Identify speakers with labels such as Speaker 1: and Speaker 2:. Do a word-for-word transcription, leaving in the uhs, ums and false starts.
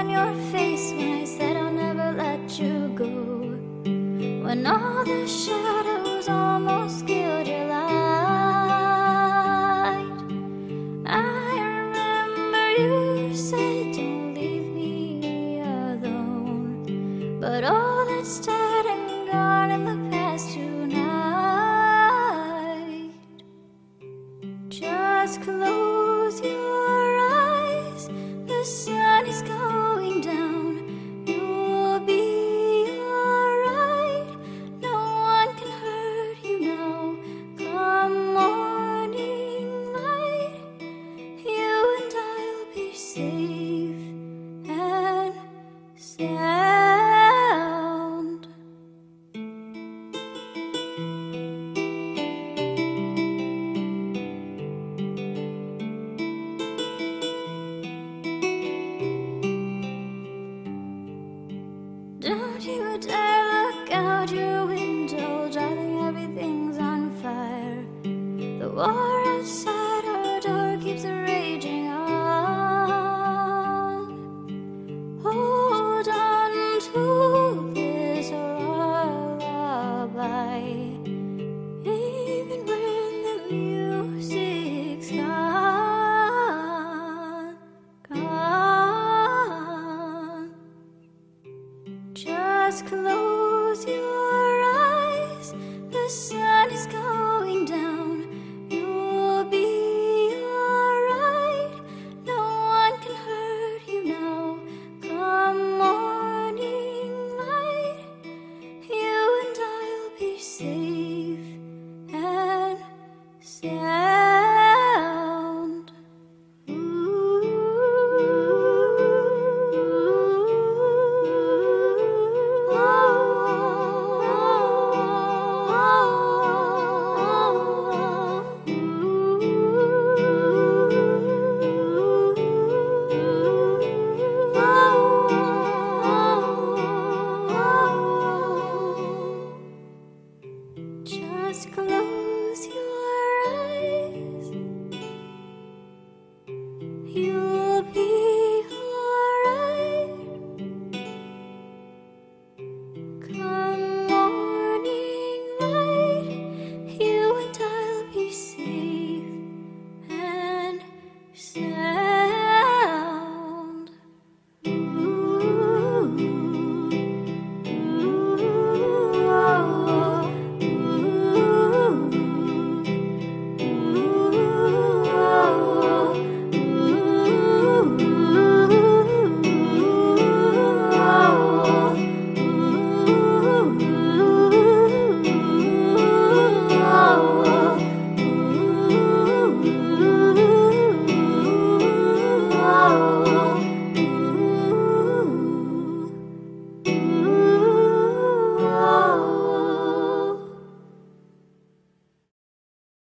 Speaker 1: on your face when I said I'll never let you go. When all the shadows almost killed your light, I remember you said don't leave me alone. But all that's dead and gone in the past tonight. Just close your eyes, the sun is going down. You'll be alright, no one can hurt you now. Come morning light, you and I'll be safe and sound. Don't you dare look out your window, darling, everything's on fire. The war outside our door keeps raging on. Hold on to this lullaby, even when the music's gone, gone. Just close your eyes, the sun